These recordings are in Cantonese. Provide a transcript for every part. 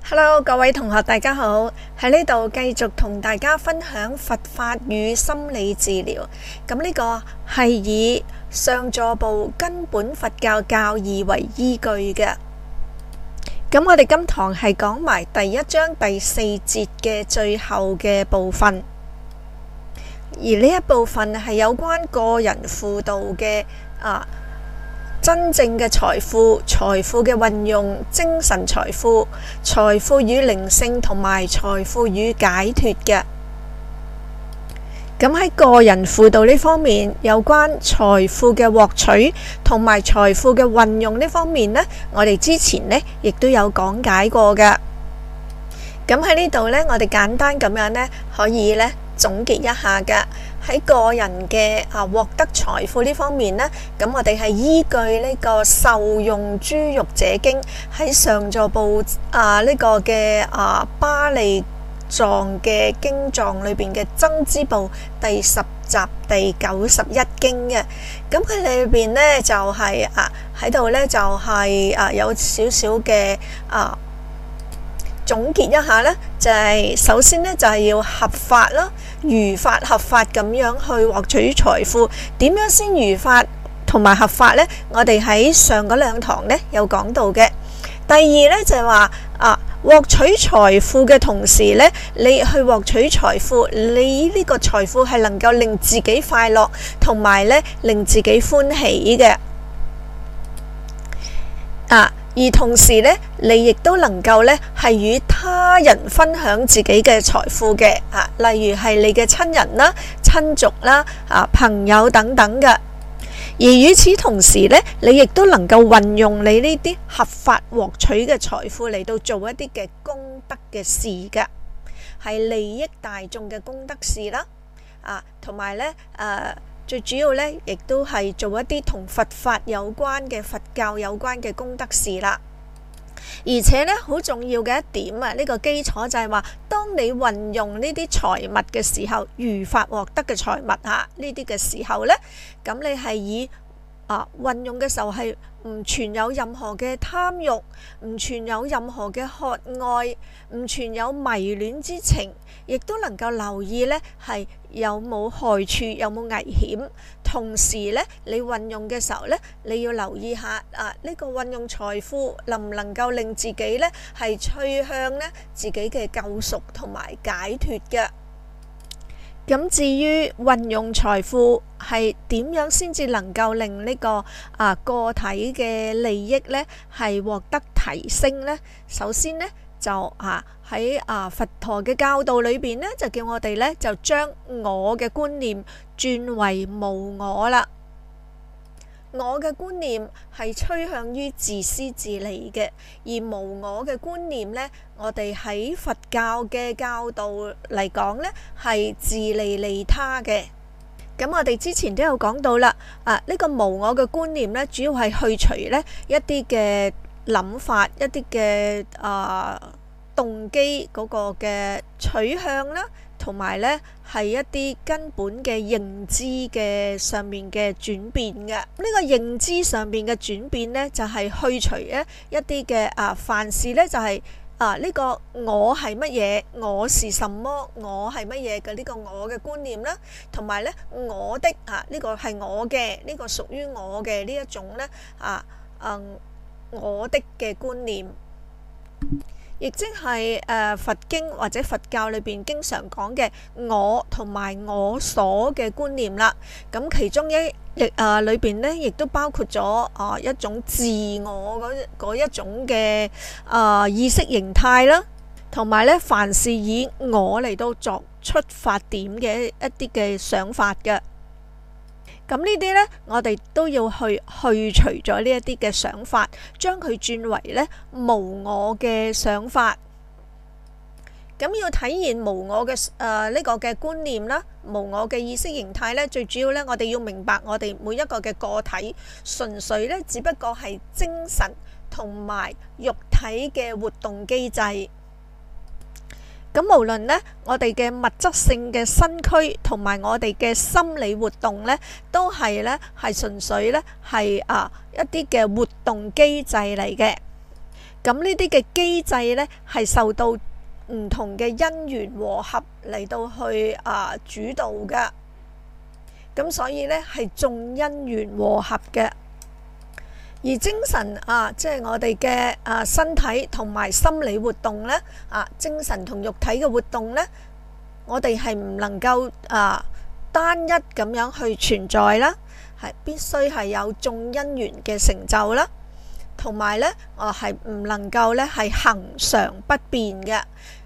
Hello，各位同學，大家好！喺呢度繼續同大家分享佛法與心理治療。咁呢個係以上座部根本佛教教義為依據嘅。咁我哋今堂係講埋第一章第四節嘅最後嘅部分，而呢一部分係有關個人輔導嘅真正嘅財富嘅運用、精神財富、財富與靈性同埋財富與解脫嘅。咁喺個人輔導呢方面，有關財富嘅獲取同埋財富嘅運用呢方面呢，我哋之前呢亦都有講解過㗎。咁喺呢度呢，我哋簡單咁樣呢，可以呢總結一下㗎。喺個人嘅獲得財富呢方面呢，咁我哋係依據呢個受用諸欲者經喺上座部呢個嘅巴利藏嘅經藏裏邊嘅增支部第10集第91經嘅。咁佢裏邊呢就係喺度呢就係有少少嘅總結一下呢，就係首先呢就係要合法啦，如法合法咁樣去獲取財富。點樣先如法同埋合法呢？我哋喺上嗰兩堂呢有講到嘅。第二呢就係話獲取財富嘅同時呢，你去獲取財富，你呢個財富係能夠令自己快樂同埋呢令自己歡喜嘅。而同時呢，你亦都能夠呢係與他人分享自己嘅財富嘅，例如係你嘅親人啦、親族啦、朋友等等嘅。而與此同時呢，你亦都能夠運用你呢啲合法獲取嘅財富嚟到做一啲嘅功德嘅事嘅，係利益大眾嘅功德事啦。同埋呢最主要呢，亦都係做一啲同佛法有關嘅、佛教有關嘅功德事啦。而且呢，好重要嘅一點呢個基礎就係話，當你運用呢啲財物嘅時候，如法獲得嘅財物呢啲嘅時候呢，咁你係以運用嘅時候係唔存有任何嘅貪欲，唔存有任何嘅渴愛，唔存有迷戀之情，亦都能夠留意呢係有冇害處，有冇危險。同時呢，你運用嘅時候呢，你要留意下呢個運用財富能唔能夠令自己呢係趨向呢自己嘅救贖同埋解脫嘅。咁至於運用財富係點樣先至能夠令呢個個體嘅利益呢係獲得提升呢？首先呢，就喺佛陀嘅教導裏邊呢，就叫我哋呢就將我嘅觀念轉為無我啦。我嘅觀念係趨向於自私自利嘅，而無我嘅觀念呢，我哋喺佛教嘅教導嚟講呢，係自利利他嘅。咁我哋之前都有講到啦，呢個無我嘅觀念呢，主要係去除呢一啲嘅諗法，一啲嘅動機嗰個嘅取向啦，同埋呢係一啲根本嘅認知嘅上面嘅轉變嘅。呢個認知上面嘅轉變呢，就係去除一啲嘅凡事呢，就係呢個我係乜嘢，我是什麼，我係乜嘢嘅呢個我嘅觀念啦，同埋呢我的呢個係我嘅，呢個屬於我嘅呢一種呢我的嘅觀念。亦即係佛經或者佛教裏邊經常講嘅我同埋我所嘅觀念啦。咁其中裏邊呢，亦都包括咗一種自我嗰一種嘅意識形態啦，同埋呢凡事以我嚟到作出發點嘅一啲嘅想法嘅。咁呢啲呢，我哋都要去除咗呢一啲嘅想法，將佢轉為呢無我嘅想法。咁要體現無我嘅呢個嘅觀念啦，無我嘅意識形態呢，最主要呢，我哋要明白我哋每一個嘅個體，純粹呢，只不過係精神同埋肉體嘅活動機制。咁無論呢，我哋嘅物質性嘅身軀同埋我哋嘅心理活動呢，都係呢係純粹呢係一啲嘅活動機制嚟嘅。 咁呢啲嘅機制呢，係受到唔同嘅因緣和合嚟到去主導嘅。咁所以呢，係眾因緣和合嘅。而精神即係我哋嘅身體同埋心理活動呢，精神同肉體嘅活動呢，我哋係唔能夠單一咁樣去存在啦，係必須係有眾因緣嘅成就啦，同埋呢係唔能夠呢係恆常不變嘅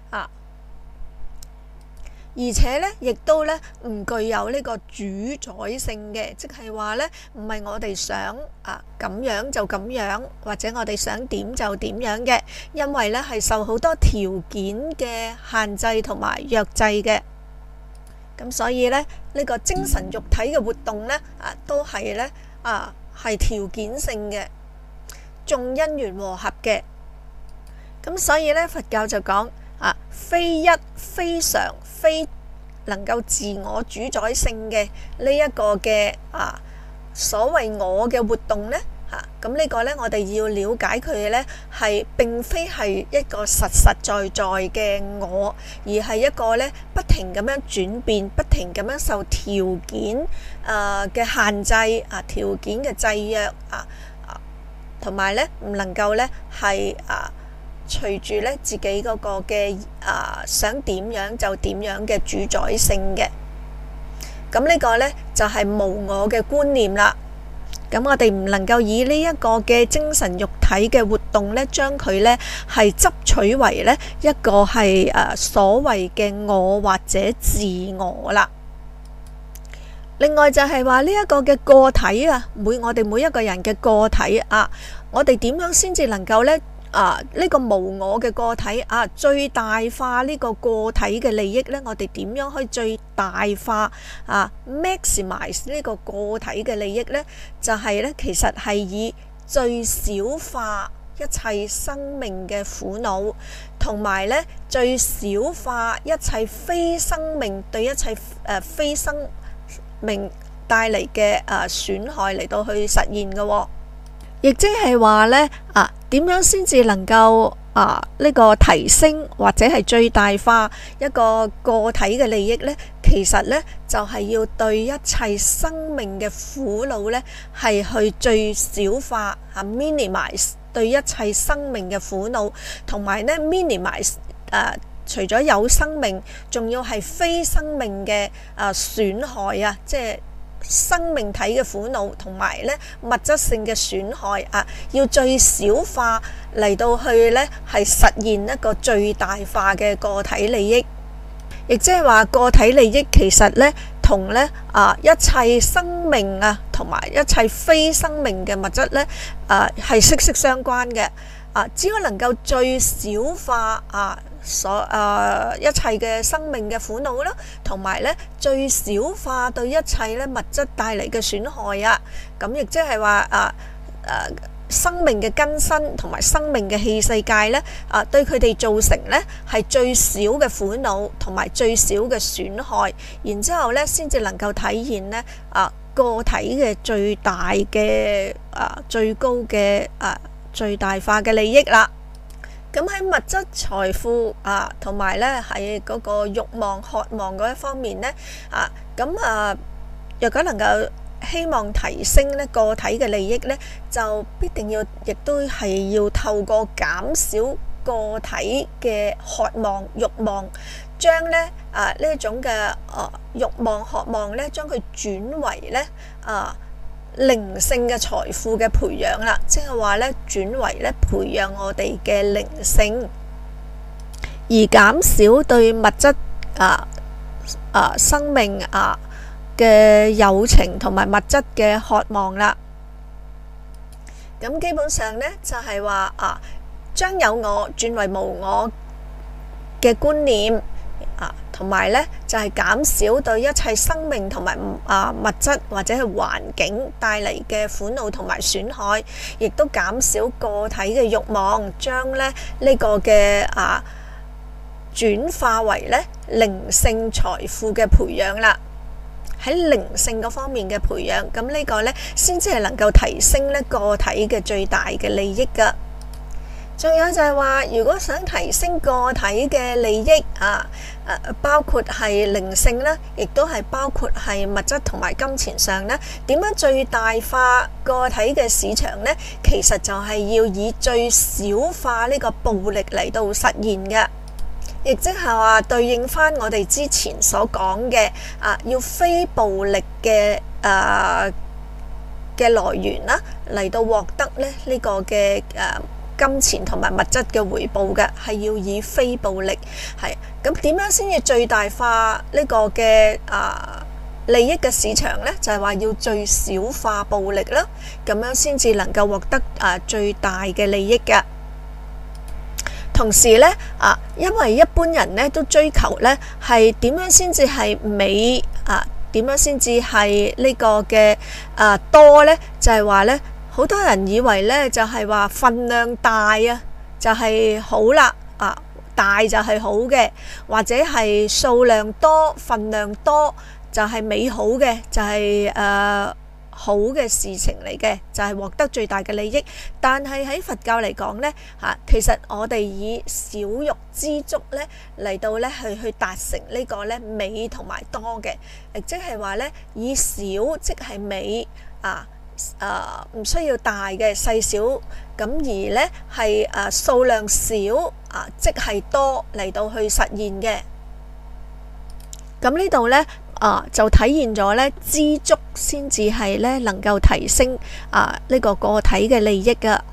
而且呢亦都呢唔具有呢個主宰性嘅，即係話呢唔係我哋想咁樣就咁樣，或者我哋想點就點樣嘅，因為呢係受好多條件嘅限制同埋約制嘅。咁所以呢，呢個精神肉體嘅活動呢都係呢係條件性嘅，眾因緣和合嘅。咁所以呢，佛教就講非一非常非能夠自我主宰性嘅呢一個嘅所謂我嘅活動呢，咁呢個呢，我哋要了解佢呢係並非係一個實實在在嘅我，而係一個呢不停咁樣轉變，不停咁樣受條件嘅限制條件嘅制約同埋呢唔能夠呢係隨住呢自己嗰個嘅想點樣就點樣嘅主宰性嘅。咁呢個呢就係無我嘅觀念啦。咁我哋唔能夠以呢一個嘅精神肉體嘅活動呢，將佢呢係執取為呢一個係所謂嘅我或者自我啦。另外就係話呢一個嘅個體我哋每一個人嘅個體我哋點樣先至能夠呢呢個無我嘅個體最大化呢個個體嘅利益呢？我哋點樣可以最大化maximize呢個個體嘅利益呢？就係呢，其實係以最小化一切生命嘅苦惱，同埋呢最小化一切非生命對一切非生命帶嚟嘅損害嚟到去實現嘅。亦即係話呢點樣先至能夠呢個提升或者係最大化一個個體嘅利益呢？其實呢就係要對一切生命嘅苦惱呢係去最小化minimize 對一切生命嘅苦惱，同埋呢 minimize 除咗有生命，仲要係非生命嘅損害即係生命體嘅苦惱同埋呢物質性嘅損害要最小化嚟到去呢係實現一個最大化嘅個體利益。亦即係話個體利益其實呢同呢一切生命同埋一切非生命嘅物質呢係息息相關嘅。只要能夠最小化一切嘅生命嘅苦惱啦，同埋呢最小化對一切呢物質帶嚟嘅損害咁亦即係話生命嘅根身同埋生命嘅器世界呢對佢哋造成呢係最少嘅苦惱同埋最少嘅損害，然之後呢先至能夠體現呢個體嘅最大嘅最高嘅最大化嘅利益啦。咁喺物質財富同埋呢喺嗰個慾望渴望嗰一方面呢若果能夠希望提升呢個體嘅利益呢，就必定要亦都係要透過減少個體嘅渴望慾望，將呢一種嘅慾望渴望呢，將佢轉為呢靈性嘅財富嘅培養啦，即係話呢轉為呢培養我哋嘅靈性，而減少對物質生命嘅友情同埋物質嘅渴望啦。咁基本上呢就係話將有我轉為無我嘅觀念同埋呢就係減少對一切生命同埋物質或者係環境帶嚟嘅苦惱同埋損害，亦都減少個體嘅慾望，將呢個嘅轉化為呢靈性財富嘅培養啦。喺靈性嗰方面嘅培養，咁呢個呢先至係能夠提升呢個體嘅最大嘅利益噶。 仲有就係話，如果想提升個體嘅利益包括係靈性啦，亦都係包括係物質同埋金錢上咧，點樣最大化個體嘅市場呢？其實就係要以最小化呢個暴力嚟到實現嘅，亦即係話對應翻我哋之前所講嘅要非暴力嘅來源啦，嚟到獲得咧呢個嘅金錢同埋物質嘅回報嘅，係要以非暴力。係咁點樣先至最大化呢個嘅利益嘅市場呢？就係話要最小化暴力啦，咁樣先至能夠獲得最大嘅利益嘅。同時呢，因為一般人呢都追求呢係點樣先至係美點樣先至係呢個嘅多呢？就係話呢，好多人以為呢就係話份量大就係好啦，大就係好嘅，或者係數量多份量多就係美好嘅，就係好嘅事情嚟嘅，就係獲得最大嘅利益。但係喺佛教嚟講呢，其實我哋以少欲知足呢嚟到呢去達成呢個呢美同埋多嘅，亦即係話呢以少即係美唔需要大嘅細小，咁而呢係數量少即係多嚟到去實現嘅。咁呢度呢就體現咗呢知足先至係呢能夠提升呢個個體嘅利益噶。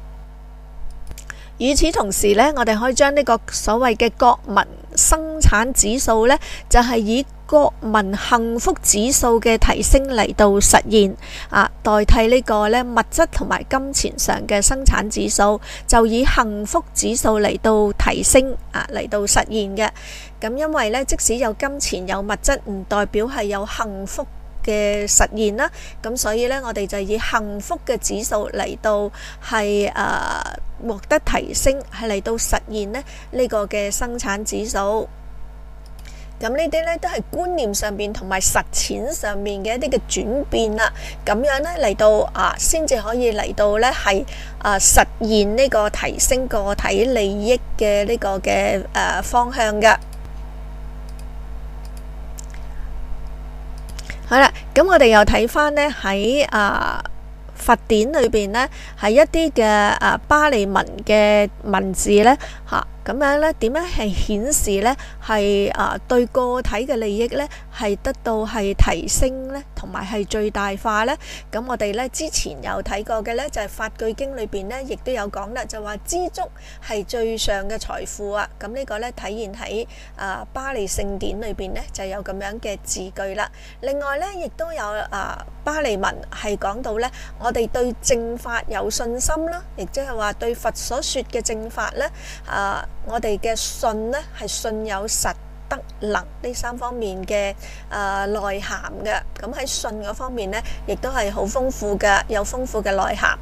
與此同時呢，我哋可以將呢個所謂嘅國民生產指數呢，就係以國民幸福指數嘅提升嚟到實現代替呢個呢物質同埋金錢上嘅生產指數，就以幸福指數嚟到提升嚟到實現嘅。咁因為呢，即使有金錢有物質，唔代表係有幸福嘅實現啦。咁所以呢，我哋就以幸福嘅指數嚟到係獲得提升，係嚟到實現呢個嘅生產指數。咁呢啲呢都係觀念上面同埋實踐上面嘅一啲嘅轉變啦。咁樣呢嚟到先至可以嚟到呢係實現呢個提升個體利益嘅呢個嘅方向嘅。好啦，咁我哋又睇翻呢喺佛典裏邊呢，係一啲嘅巴利文嘅文字呢。咁樣呢點樣係顯示呢係對個體嘅利益呢係得到係提升呢，同埋係最大化呢？咁我哋呢之前有睇過嘅呢，就係法句經裏邊呢，亦都有講啦，就話知足係最上嘅財富啊。咁呢個呢體現喺巴利聖典裏邊呢，就有咁樣嘅字句啦。另外呢，亦都有巴利文係講到呢，我哋對正法有信心啦，亦即係話對佛所說嘅正法呢，我哋嘅信呢係信有實德能呢三方面嘅內涵嘅。咁喺信嗰方面呢，亦都係好豐富嘅，有豐富嘅內涵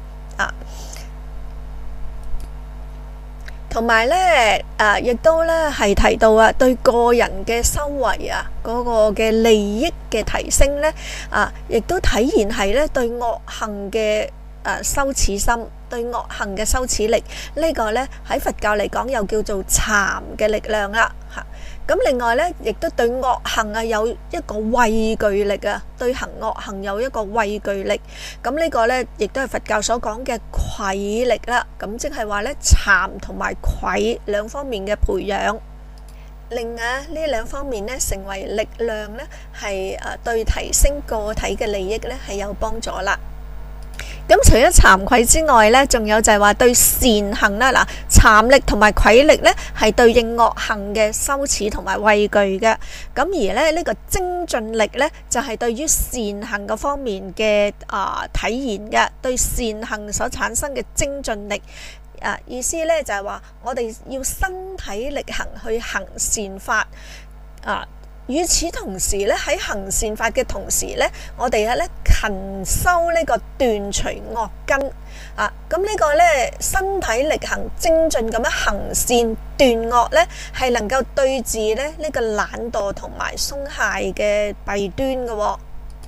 同埋呢亦都呢係提到對個人嘅修為嗰個嘅利益嘅提升呢，亦都體現係呢對惡行嘅羞恥心，對惡行嘅羞恥力，呢個呢喺佛教嚟講又叫做慚嘅力量啦。咁另外呢，亦都對惡行有一個畏懼力對行惡行有一個畏懼力。咁呢個呢，亦都係佛教所講嘅愧力啦。咁即係話呢，慚同埋愧兩方面嘅培養，令呢兩方面呢成為力量呢，係對提升個體嘅利益呢係有幫助啦。咁除咗慚愧之外呢，仲有就係話對善行啦。慚力同埋愧力呢係對應惡行嘅羞恥同埋畏懼嘅。咁而呢個精進力呢，就係對於善行嗰方面嘅體現嘅，對善行所產生嘅精進力。意思呢就係話我哋要身體力行去行善法。與此同時呢，喺行善法嘅同時呢，我哋呢勤修呢個斷除惡根咁呢個呢身體力行精進咁樣行善斷惡呢，係能夠對治呢個懶惰同埋鬆懈嘅弊端嘅。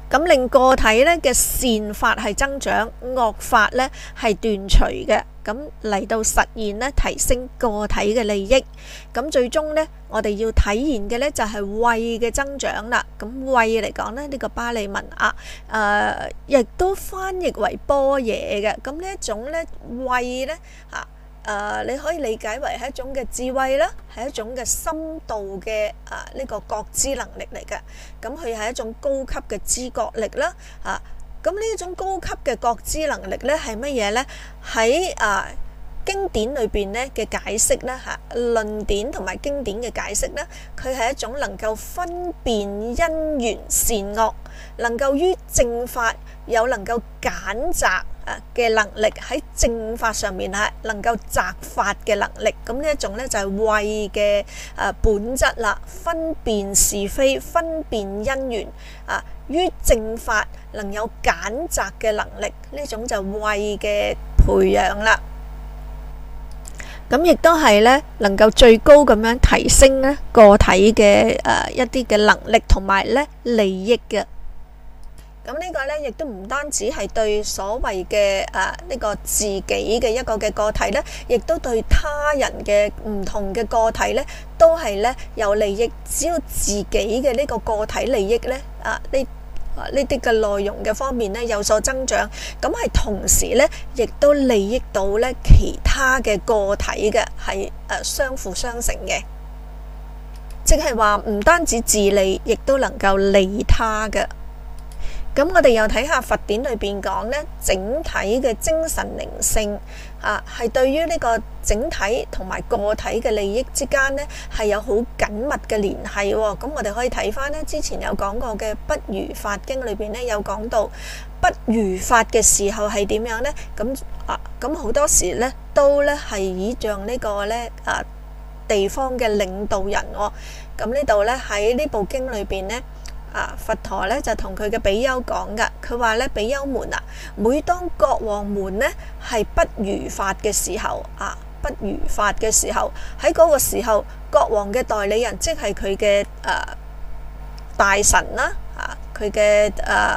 咁令個體咧嘅善法係增長，惡法咧係斷除嘅。咁嚟到實現咧提升個體嘅利益。咁最終咧，我哋要體現嘅咧就係慧嘅增長啦。咁慧嚟講咧，呢個巴利文亦都翻譯為般若嘅。咁呢一種咧慧咧你可以理解為係一種嘅智慧啦，係一種嘅深度嘅呢個覺知能力嚟嘅。咁佢係一種高級嘅知覺力啦。咁呢一種高級嘅覺知能力咧係乜嘢咧？喺經典裏邊咧嘅解釋咧論點同埋經典嘅解釋咧，佢係一種能夠分辨因緣善惡，能夠於正法有能夠揀擇嘅能力，喺正法上面能夠擇法嘅能力。咁呢一種咧就係慧嘅本質啦，分辨是非，分辨因緣於正法能有揀擇嘅能力，呢種就慧嘅培養啦。咁亦都係咧能夠最高咁樣提升咧個體嘅一啲嘅能力同埋咧利益嘅。咁呢個咧亦都唔單止係對所謂嘅呢個自己嘅一個嘅個體咧，亦都對他人嘅唔同嘅個體咧都係咧有利益。只要自己嘅呢個個體利益咧呢啲嘅內容嘅方面咧有所增長，咁係同時咧亦都利益到咧其他嘅個體嘅，係相輔相成嘅，即係話唔單止自利，亦都能夠利他嘅。咁我哋又睇下佛典裏邊講咧，整體嘅精神靈性係對於呢個整體同埋個體嘅利益之間咧係有好緊密嘅聯繫。咁我哋可以睇翻咧之前有講過嘅《不如法經》裏邊咧有講到不如法嘅時候係點樣咧？咁好多時咧都咧係倚仗呢個咧地方嘅領導人。咁呢度咧喺呢部經裏邊咧。佛陀咧就同佢嘅比丘講噶，佢話咧比丘們每當國王們咧係不如法嘅時候，不如法嘅時候，喺嗰個時候，國王嘅代理人即係佢嘅大臣啦，佢嘅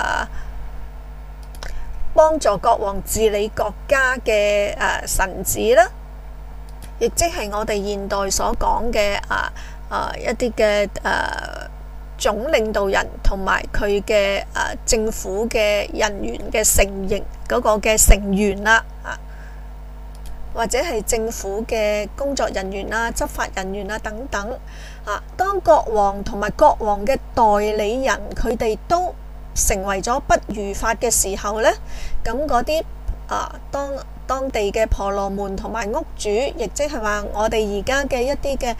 幫助國王治理國家嘅臣子啦，亦即係我哋現代所講嘅一啲嘅總領導人同埋佢嘅政府嘅人員嘅成員嗰個嘅成員啦，或者係政府嘅工作人員啦、執法人員啦等等。當國王同埋國王嘅代理人佢哋都成為咗不如法嘅時候呢，咁嗰啲當地嘅婆羅門同埋屋主，亦即係話我哋而家嘅一啲嘅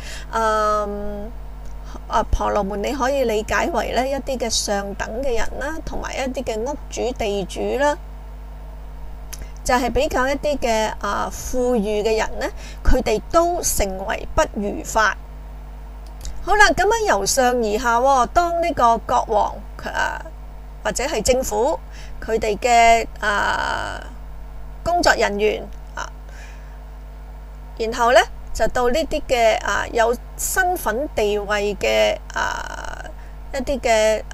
婆羅門，你可以理解為咧一啲嘅上等嘅人啦，同埋一啲嘅屋主、地主啦，就係比較一啲嘅富裕嘅人咧，佢哋都成為不如法。好啦，咁樣由上而下，當呢個國王或者係政府佢哋嘅工作人員然後咧就到呢啲嘅有身份地位嘅一啲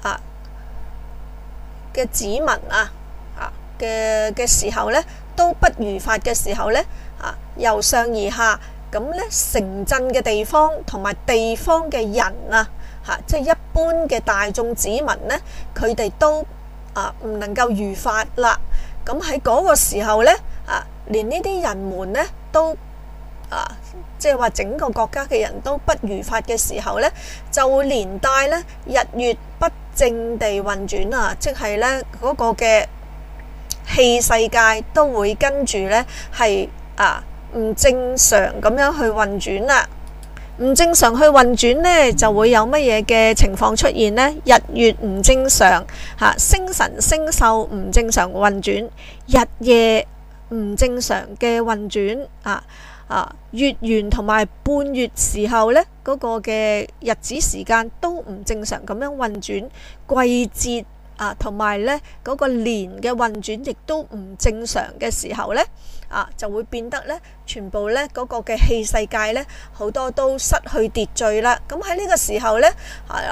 嘅子民嘅時候咧，都不如法嘅時候咧，由上而下，咁咧城鎮嘅地方同埋地方嘅人即係一般嘅大眾子民咧，佢哋都唔能夠如法啦。咁喺嗰個時候咧，連呢啲人們咧都即係話整個國家嘅人都不如法嘅時候咧，就會連帶咧日月不正地運轉即係咧嗰個嘅氣世界都會跟住咧係唔正常咁樣去運轉啦。唔正常去運轉咧，就會有乜嘢嘅情況出現呢？日月唔正常，星辰星宿唔正常運轉，日夜唔正常嘅運轉，月圓同埋半月時候咧，嗰個嘅日子時間都唔正常咁樣運轉，季節同埋咧嗰個年嘅運轉亦都唔正常嘅時候咧，就會變得咧全部咧嗰個嘅氣世界咧好多都失去秩序啦。咁喺呢個時候咧，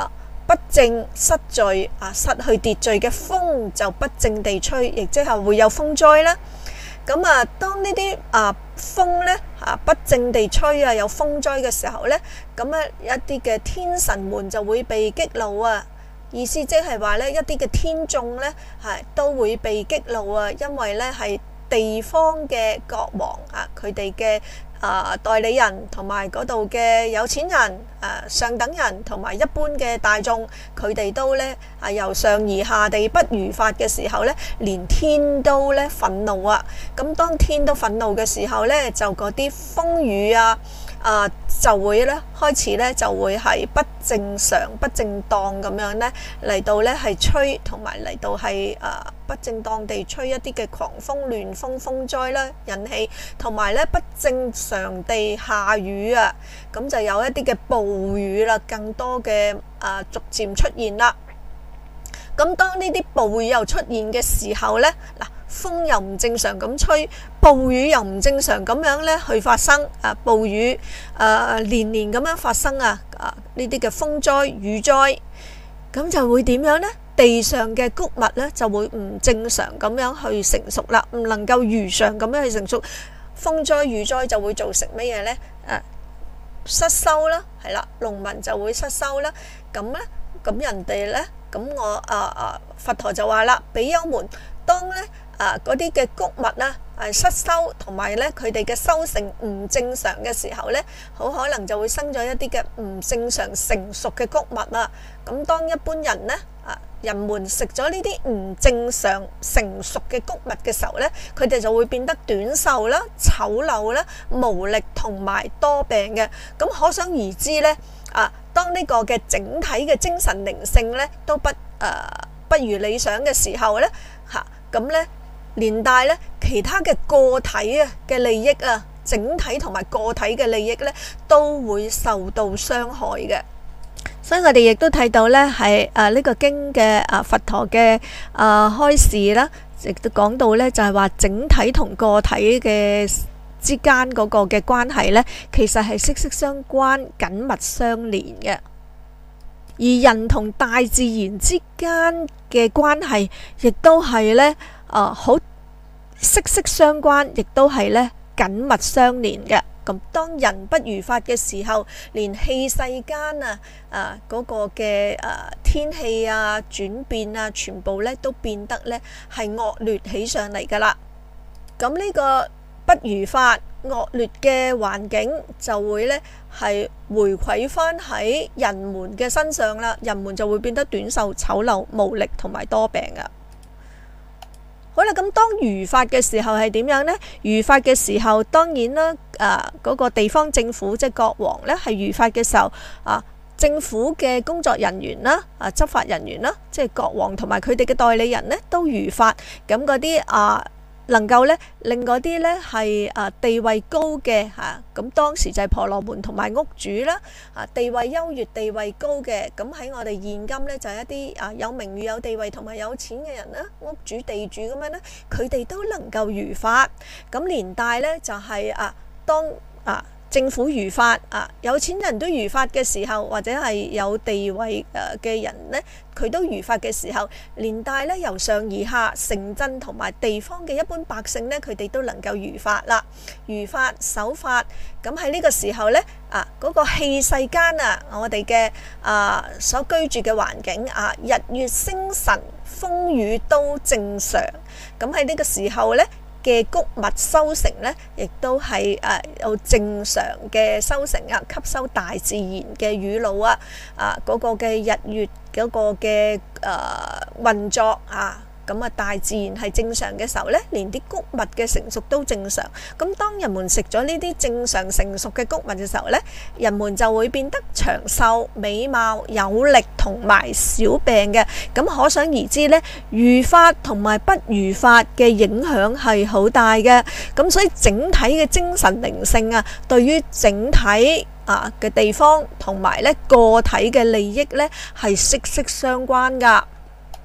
不正失序失去秩序嘅風就不正地吹，亦即係會有風災啦。咁當呢啲風咧不正地吹有風災嘅時候咧，咁一啲嘅天神們就會被激怒啊。意思即係話咧，一啲嘅天眾咧都會被激怒啊，因為咧係地方嘅國王佢哋嘅代理人同埋嗰度嘅有錢人上等人同埋一般嘅大眾，佢哋都咧由上而下地不如法嘅時候咧，連天都咧憤怒啊！咁當天都憤怒嘅時候咧，就嗰啲風雨就會咧開始咧就會係不正常、不正當咁樣咧嚟到咧係吹，同埋嚟到係不正當地吹一啲嘅狂風、亂風、風災啦，引起同埋咧不正常地下雨啊，咁就有一啲嘅暴雨啦，更多嘅逐漸出現啦。咁當呢啲暴雨又出現嘅時候咧，風又唔正常咁吹，暴雨又唔正常咁樣咧去發生暴雨連連咁樣發生呢啲嘅風災、雨災，咁就會點樣呢？地上嘅穀物咧就會唔正常咁樣去成熟啦，唔能夠如常咁樣去成熟。風災、雨災就會造成乜嘢呢？失收啦，係啦，農民就會失收啦。咁人哋咧，咁我佛陀就話啦，比丘們，當咧嗰啲嘅穀物啦失收，同埋咧佢哋嘅收成唔正常嘅時候咧，好可能就會生咗一啲嘅唔正常成熟嘅穀物啊。咁當一般人咧人們食咗呢啲唔正常成熟嘅穀物嘅時候咧，佢哋就會變得短壽啦、醜陋啦、無力同埋多病嘅。咁可想而知咧，當呢個嘅整體嘅精神靈性咧都不如理想嘅時候咧，咁咧連帶咧其他嘅個體嘅利益整體同埋個體嘅利益咧都會受到傷害嘅。所以我哋亦都睇到咧係呢個經嘅佛陀嘅開示啦，亦都講到咧就係話整體同個體嘅之間嗰個嘅關係咧，其實係息息相關、緊密相連嘅。而人同大自然之間嘅關係，亦都係咧好息息相關，亦都係咧緊密相連嘅。咁當人不如法嘅時候，連氣世間嗰個嘅天氣轉變全部咧都變得咧係惡劣起上嚟噶啦。咁呢個不如法惡劣嘅環境就會咧係回饋翻喺人們嘅身上啦，人們就會變得短壽、醜陋、無力同埋多病噶。好啦，咁當如法嘅時候係點樣呢？如法嘅時候，當然啦，嗰個地方政府即係國王呢，係如法嘅時候，政府嘅工作人員啦，執法人員啦，即係國王同埋佢哋嘅代理人呢，都如法。咁嗰啲能夠咧令嗰啲咧係地位高嘅咁當時就係婆羅門同埋屋主啦，地位優越、地位高嘅，咁喺我哋現今咧就係一啲有名譽、有地位同埋有錢嘅人啦，屋主、地主咁樣咧，佢哋都能夠如法。咁連帶咧就係當政府如法有錢人都如法嘅時候，或者係有地位嘅人呢，佢都如法嘅時候，連帶咧由上而下，城鎮同埋地方嘅一般百姓呢，佢哋都能夠如法啦，如法守法。咁喺呢個時候呢，嗰個氣世間我哋嘅所居住嘅環境日月星辰風雨都正常。咁喺呢個時候呢嘅穀物收成呢，亦都係有正常嘅收成吸收大自然嘅雨露嗰個嘅日月嗰個嘅運作咁大自然係正常嘅時候呢，連啲穀物嘅成熟都正常。咁當人們食咗呢啲正常成熟嘅穀物嘅時候呢，人們就會變得長壽、美貌、有力同埋少病嘅。咁可想而知呢，如法同埋不如法嘅影響係好大嘅。咁所以整體嘅精神靈性對於整體嘅地方同埋呢個體嘅利益呢，係息息相關噶。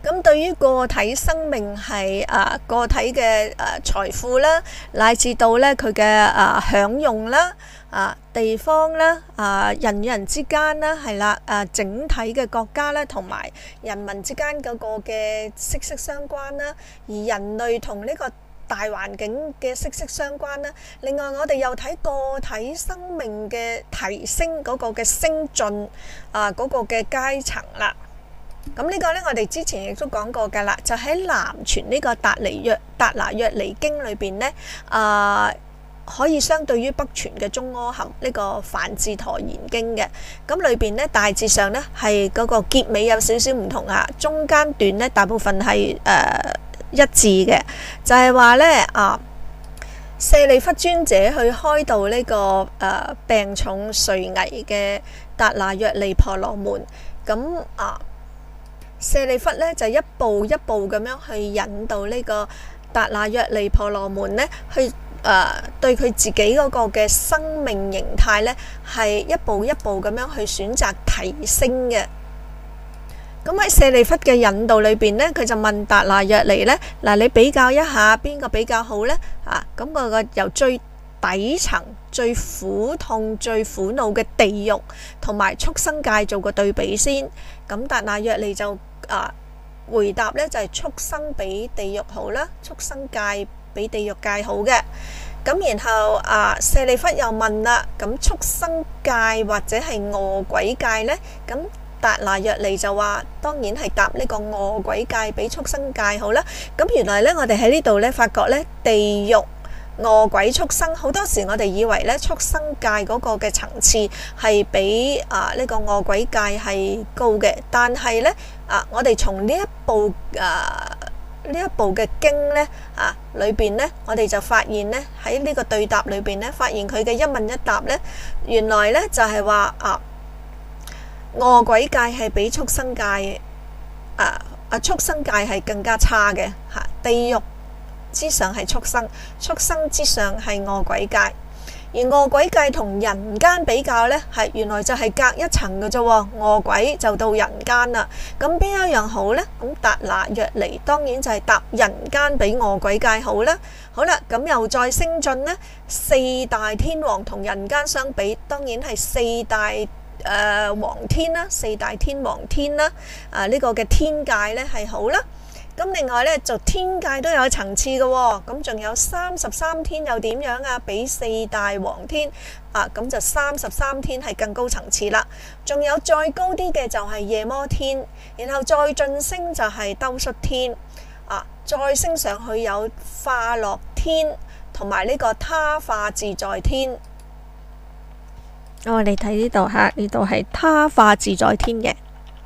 咁對於個體生命係個體嘅財富啦，乃至到咧佢嘅享用啦、地方啦、人與人之間啦，係啦，整體嘅國家咧同埋人民之間嗰個嘅息息相關啦，而人類同呢個大環境嘅息息相關啦。另外我哋又睇個體生命嘅提升嗰個嘅升進嗰個嘅階層啦。咁呢個呢，我哋之前亦都講過㗎啦，就喺南傳呢個達那約離經裏邊呢，可以相對於北傳嘅中阿含呢個梵志陀言經嘅。咁裏邊呢，大致上呢係嗰個結尾有少少唔同啊，中間段呢大部分係一致嘅，就係話呢，舍利弗尊者去開導呢個病重垂危嘅達那約離婆羅門，咁舍利弗呢就一步一步咁樣去引導呢個達那約離婆羅門呢去對佢自己嗰個嘅生命形態呢係一步一步咁樣去選擇提升嘅。咁喺舍利弗嘅引導裏邊呢，佢就問達那約離呢，嗱，你比較一下邊個比較好呢？咁個由最底層、最苦痛、最苦惱嘅地獄同埋畜生界做個對比先。咁達那約離就回答呢，就係畜生比地獄好啦，畜生界比地獄界好嘅。咁然後舍利弗又問啦，咁畜生界或者係餓鬼界呢？咁達那約離就話當然係答呢個餓鬼界比畜生界好啦。咁原來呢，我哋喺呢度呢發覺呢，地獄、餓鬼、畜生，好多時我哋以為呢畜生界嗰個嘅層次係比呢個餓鬼界係高嘅，但係呢，我哋從呢一部嘅經呢裏邊呢，我哋就發現呢，喺呢個對答裏邊呢，發現佢嘅一問一答呢，原來呢就係話餓鬼界係比畜生界畜生界係更加差嘅，地獄之上係畜生，畜生之上係餓鬼界。而餓鬼界同人間比較呢，係原來就係隔一層嘅啫，餓鬼就到人間啦。咁邊一樣好呢？咁達那約離當然就係答人間比餓鬼界好啦。好啦，咁又再升進呢，四大天王同人間相比，當然係四大王天啦，四大天王天啦，呢個嘅天界呢係好啦。咁另外呢，就天界都有層次嘅喎，咁仲有33天又點樣啊？比四大王天咁就33天係更高層次啦。仲有再高啲嘅就係夜摩天，然後再晉升就係兜率天，再升上去有化樂天同埋呢個他化自在天。我哋睇呢度吓，呢度係他化自在天嘅。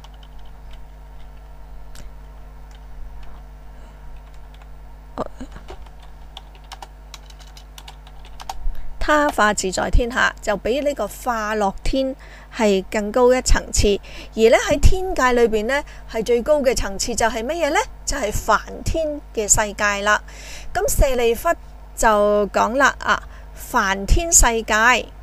他化自在天下就比呢個化樂天係更高一層次，而呢喺天界裏邊呢，係最高嘅層次就係乜嘢呢？就係梵天嘅世界啦。咁舍利弗就講啦，梵天世界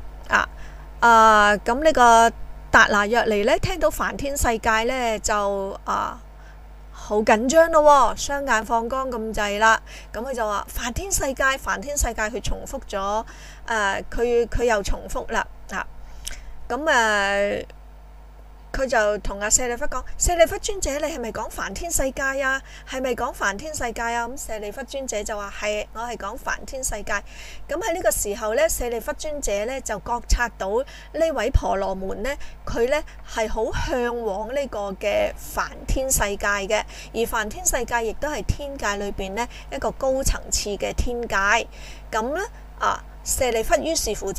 咁呢個達那約離呢，聽到梵天世界呢，就好緊張咯，雙眼放光咁滯啦。咁佢就話梵天世界，梵天世界，佢重複咗，佢又重複啦。咁佢就同阿舍利弗講：舍利弗尊者，你係咪講梵天世界啊？係咪講梵天世界啊？咁舍利弗尊者就話：係，我係講梵天世界。咁喺呢個時候呢，舍利弗尊者呢就覺察到呢位婆羅門呢，佢呢係好向往呢個嘅梵天世界嘅，而梵天世界亦都係天界裏邊呢一個高層次嘅天界。咁呢舍利弗於是乎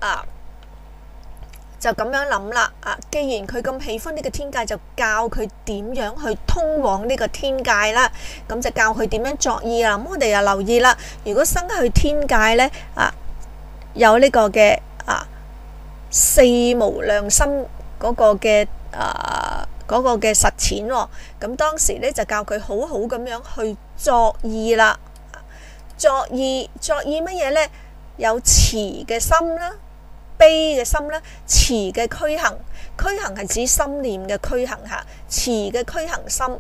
就咁樣諗啦，既然佢咁喜歡呢個天界，就教佢點樣去通往呢個天界啦。咁就教佢點樣作意啦。咁我哋又留意啦，如果生去天界呢，有呢個嘅四無量心嗰個嘅實踐喎。咁當時呢，就教佢好好咁樣去作意啦。作意乜嘢呢？有慈嘅心啦，悲嘅心啦，慈嘅驅行係指心念嘅驅行吓，慈嘅驅行心，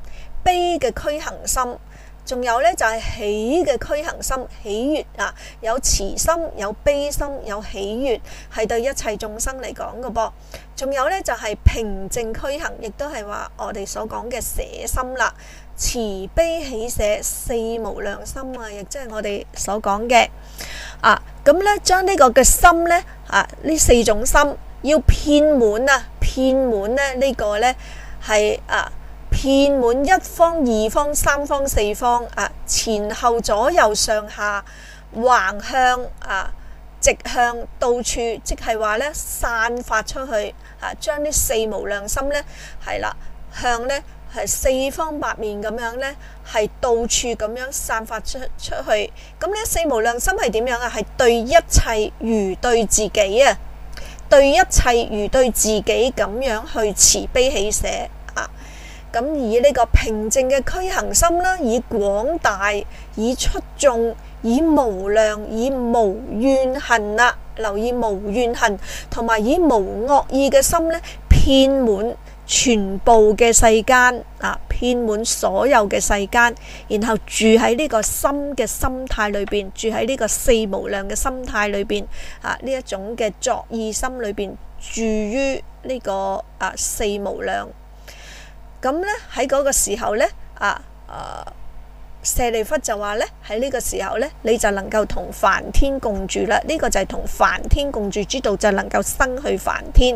悲嘅俱行心，仲有呢就係喜嘅俱行心，喜悅啊，有慈心，有悲心，有喜悅，係對一切眾生嚟講嘅噃。仲有呢就係平靜俱行，亦都係話我哋所講嘅捨心啦，慈悲喜捨四無量心啊，亦即係我哋所講嘅咁呢將呢個嘅心呢呢四種心要遍滿啊，遍滿呢呢個呢係遍滿一方、二方、三方、四方前後左右上下橫向直向到處，即係話呢散發出去將呢四無量心呢係啦，向呢係四方八面咁樣呢係到處咁樣散發出去。咁呢四無量心係點樣啊？係對一切如對自己啊，對一切如對自己咁樣去慈悲喜捨咁以呢個平靜嘅俱行心啦，以廣大、以出眾、以無量、以無怨恨留意無怨恨，同埋以無惡意嘅心呢，遍滿全部嘅世間遍滿所有嘅世間，然後住喺呢個心嘅心態裏邊，住喺呢個四無量嘅心態裏邊呢一種嘅作意心裏邊，住於呢個四無量。咁呢喺嗰個時候呢舍利弗就話呢，喺呢個時候呢，你就能夠同梵天共住啦。呢個就係同梵天共住之道，就能夠生去梵天。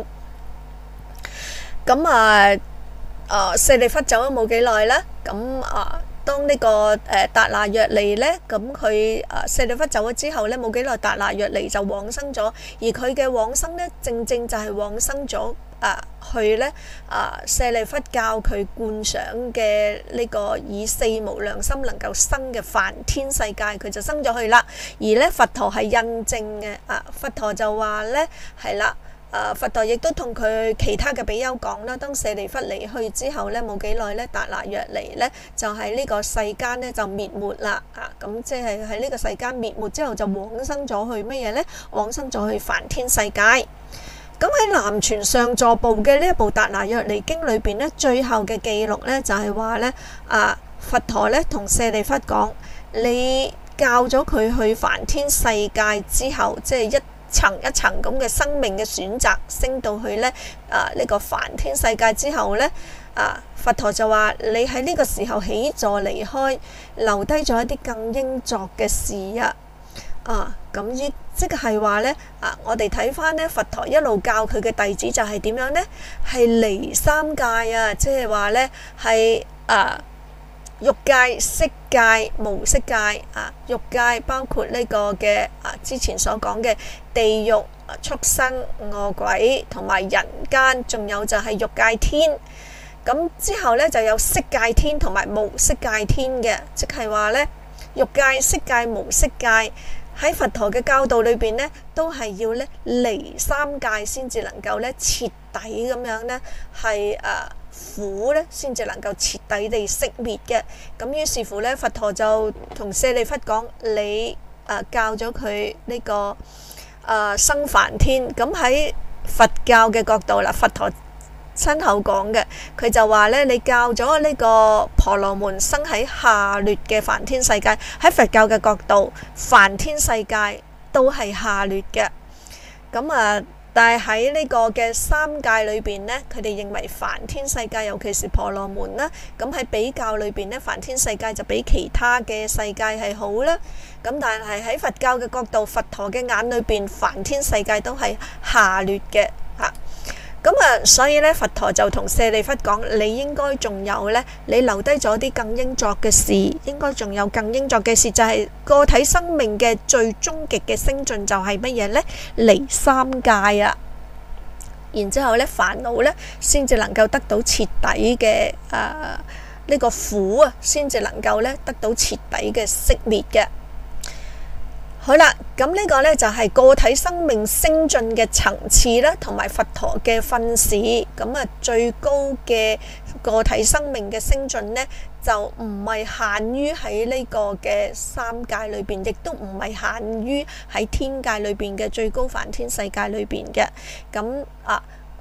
咁舍利弗走咗冇幾耐啦，咁當呢個達那約尼呢，咁佢舍利弗走咗之後呢，冇幾耐達那約尼就往生咗，而佢嘅往生呢，正正就係往生咗去呢舍利弗教佢觀想嘅呢個以四無量心能夠生嘅梵天世界，佢就生咗去啦。而呢佛陀係印證嘅佛陀就話呢係啦。佛陀亦都同佢其他嘅比丘講啦，當舍利弗離去之後呢，冇幾耐呢，達那約尼呢就喺呢個世間呢就滅沒啦咁即係喺呢個世間滅沒之後就往生咗去乜嘢呢？往生咗去梵天世界。咁喺南傳上座部嘅呢一部《達那約尼經》裏邊呢，最後嘅記錄呢就係話呢佛陀呢同舍利弗講，你教咗佢去梵天世界之後，即係一層一層咁嘅生命嘅選擇，升到去呢呢個梵天世界之後呢佛陀就話你喺呢個時候起座離開，留低咗一啲更應作嘅事咁即係話呢我哋睇翻呢佛陀一路教佢嘅弟子就係點樣呢？係離三界即係話呢係欲界、色界、無色界欲界包括呢個嘅之前所講嘅地獄、畜生、餓鬼同埋人間，仲有就係欲界天。咁之後呢就有色界天同埋無色界天嘅，即係話呢欲界、色界、無色界喺佛陀嘅教導裏邊呢，都係要呢離三界先至能夠呢徹底咁樣呢係苦呢先至能夠徹底地熄滅嘅。咁於是乎呢，佛陀就同舍利弗講，你教咗佢呢個生梵天。咁喺佛教嘅角度啦，佛陀親口講嘅，佢就話呢，你教咗呢個婆羅門生喺下劣嘅梵天世界。喺佛教嘅角度，梵天世界都係下劣嘅。咁但係喺呢個嘅三界裏邊呢，佢哋認為梵天世界，尤其是婆羅門啦，咁喺比較裏邊呢，梵天世界就比其他嘅世界係好啦。咁但係喺佛教嘅角度，佛陀嘅眼裏邊，梵天世界都係下劣嘅所以呢，佛陀就同舍利弗講，你應該仲有呢，你留低咗啲更應作嘅事，應該仲有更應作嘅事，就係個體生命嘅最終極嘅升進就係乜嘢呢？離三界然之後呢，煩惱呢先至能夠得到徹底嘅呢個苦先至能夠呢得到徹底嘅熄滅嘅。好啦，咁呢個呢就係個體生命升進嘅層次啦，同埋佛陀嘅訓示。咁最高嘅個體生命嘅升進呢，就唔係限於喺呢個嘅三界裏邊，亦都唔係限於喺天界裏邊嘅最高梵天世界裏邊嘅。咁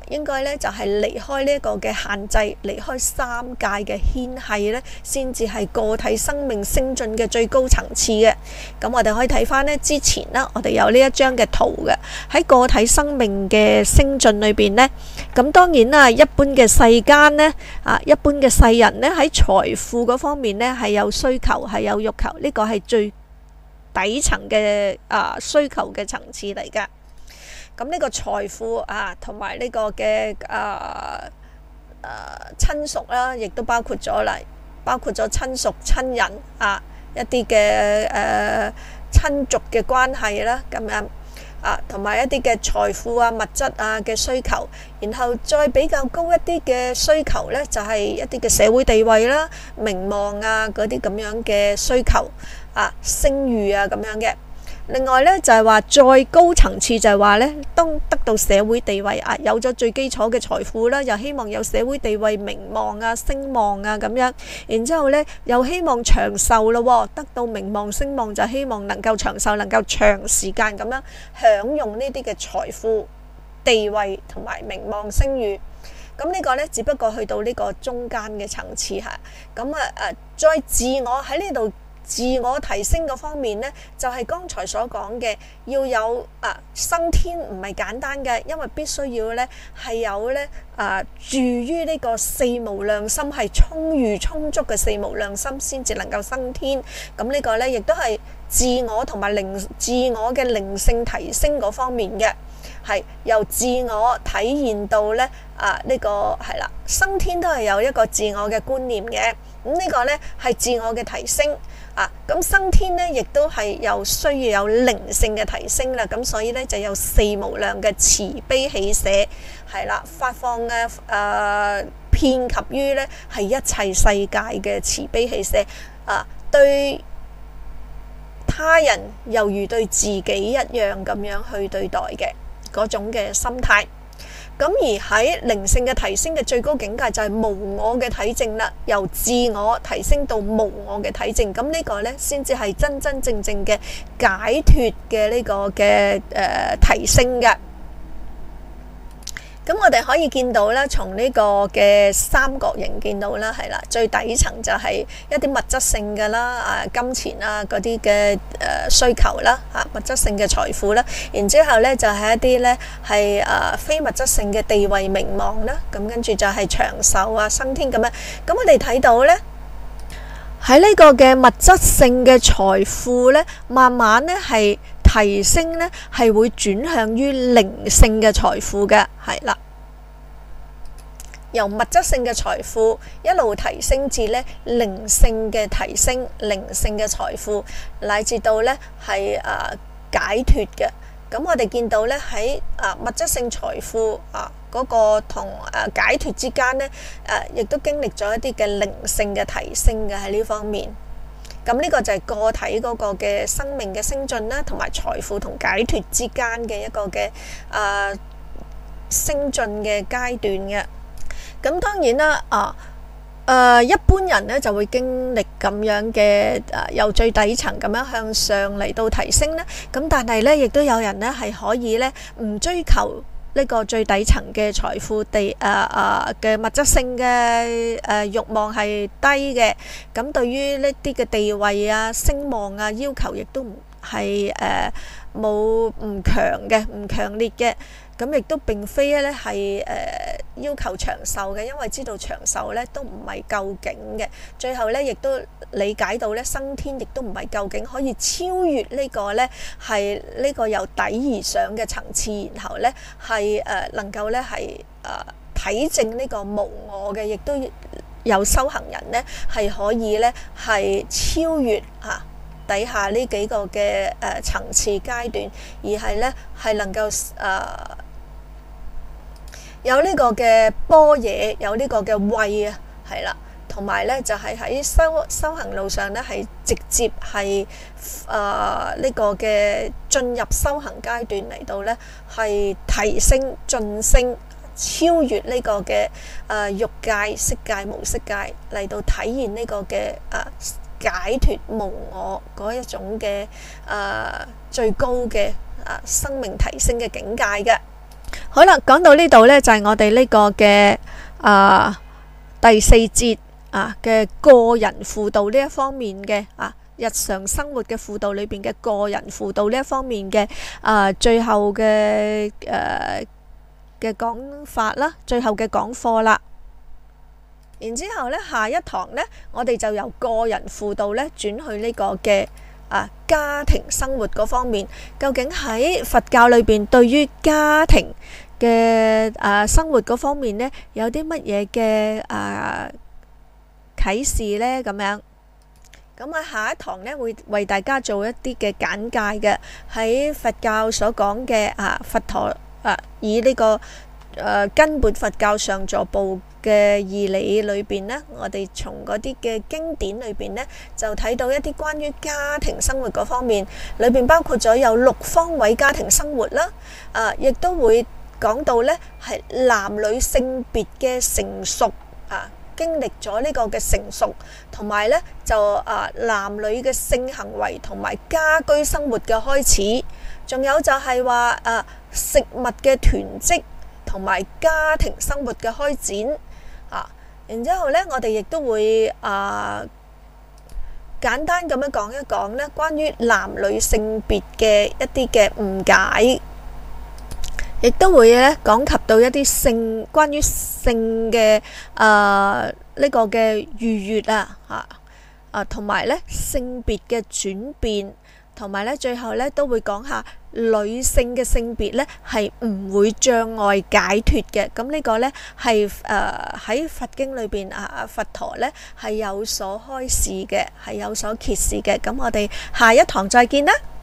應該咧就係離開呢一個嘅限制，離開三界嘅牽繫咧，先至係個體生命升進嘅最高層次嘅。咁我哋可以睇翻呢之前啦，我哋有呢一張嘅圖嘅，喺個體生命嘅升進裏邊呢，咁當然啦，一般嘅世間呢，一般嘅世人呢，喺財富嗰方面呢係有需求，係有欲求，呢個係最底層嘅需求嘅層次嚟㗎。咁呢個財富同埋呢個嘅親屬啦，亦都包括咗親屬、親人一啲嘅親族嘅關係啦，咁樣同埋一啲嘅財富物質嘅需求，然後再比較高一啲嘅需求呢，就係一啲嘅社會地位啦、名望嗰啲咁樣嘅需求聲譽咁樣嘅。另外呢，就係話再高層次就係話呢，當得到社會地位有咗最基礎嘅財富啦，又希望有社會地位、名望聲望咁樣，然之後呢又希望長壽咯，得到名望聲望就希望能夠長壽，能夠長時間咁樣享用呢啲嘅財富、地位同埋名望聲譽。咁呢個呢，只不過去到呢個中間嘅層次嚇。咁再自我喺呢度。自我提升嗰方面呢，就係剛才所講嘅，要有生天唔係簡單嘅，因為必須要呢係有呢住於呢個四無量心，係充裕充足嘅四無量心先至能夠生天。咁呢個呢，亦都係自我同埋自我嘅靈性提升嗰方面嘅，係由自我體現到呢呢個係啦，生天都係有一個自我嘅觀念嘅。咁呢個呢，係自我嘅提升。咁生天呢，亦都係又需要有靈性嘅提升啦。咁所以呢，就有四無量嘅慈悲喜捨，係啦，發放遍及於呢係一切世界嘅慈悲喜捨。對他人猶如對自己一樣咁樣去對待嘅嗰種嘅心態。咁而喺靈性嘅提升嘅最高境界就係無我嘅體證啦，由自我提升到無我嘅體證，咁呢個呢，先至係真真正正嘅解脫嘅呢個嘅提升嘅。咁我哋可以見到啦，從呢個嘅三角形見到啦，係啦，最底層就係一啲物質性嘅啦，金錢嗰啲嘅需求啦，物質性嘅財富啦，然之後呢，就係一啲呢係非物質性嘅地位名望啦，咁跟住就係長壽生天咁樣。咁我哋睇到呢，喺呢個嘅物質性嘅財富呢，慢慢呢係提升呢，係會轉向於靈性嘅財富嘅，係啦，由物質性嘅財富一路提升至呢靈性嘅提升，靈性嘅財富乃至到呢係解脫嘅。咁我哋見到呢，喺物質性財富嗰個同解脫之間呢，亦都經歷咗一啲嘅靈性嘅提升嘅喺呢方面。咁呢個就係個體嗰個嘅生命嘅升進啦，同埋財富同解脫之間嘅一個嘅升進嘅階段嘅。咁當然啦，一般人呢就會經歷咁樣嘅由最底層咁樣向上嚟到提升啦。咁但係呢，亦都有人呢係可以呢唔追求呢個最底層嘅財富嘅物質性嘅慾望係低嘅，咁對於呢啲嘅地位聲望要求亦都唔係冇唔強嘅，唔強烈嘅。咁亦都並非咧係要求長壽嘅，因為知道長壽咧都唔係究竟嘅。最後咧亦都理解到咧生天亦都唔係究竟，可以超越呢個咧係呢個由底而上嘅層次，然後咧係能夠咧係體證呢個無我嘅，亦都有修行人咧係可以咧係超越底下呢幾個嘅層次階段，而係咧係能夠有呢個嘅般若，有呢個嘅慧係啦，同埋咧就係喺修行路上咧係直接係呢個嘅進入修行階段嚟到咧係提升晉升，超越呢個嘅欲界、色界、無色界嚟到體現呢個嘅解脫無我嗰一種嘅最高嘅生命提升嘅境界嘅。 好啦，講到呢度呢，就係我哋呢個嘅第四節嘅個人輔導呢一方面嘅日常生活嘅輔導裏邊嘅個人輔導呢一方面嘅最後嘅講法啦，最後嘅講課啦。然之後呢，下一堂呢，我哋就由個人輔導呢轉去呢個嘅家庭生活嗰方面。究竟喺佛教裏邊對於家庭嘅生活嗰方面呢，有啲乜嘢嘅啟示呢？咁樣咁喺下一堂呢，會為大家做一啲嘅簡介嘅。喺佛教所講嘅佛陀以呢個根本佛教上座部嘅義理裏邊呢，我哋從嗰啲嘅經典裏邊呢，就睇到一啲關於家庭生活嗰方面，裏邊包括咗有6方位家庭生活啦，亦都會講到呢係男女性別嘅成熟經歷咗呢個嘅成熟，同埋呢就男女嘅性行為同埋家居生活嘅開始，仲有就係話食物嘅囤積同埋家庭生活嘅開展然之後呢，我哋亦都會簡單咁樣講一講呢關於男女性別嘅一啲嘅誤解，亦都會咧講及到一啲關於性嘅呢個嘅愉悅同埋咧性別嘅轉變，同埋咧最後咧都會講下女性嘅性別咧係唔會障礙解脫嘅。咁呢個咧係喺佛經裏邊佛陀咧係有所開示嘅，係有所揭示嘅。咁我哋下一堂再見啦。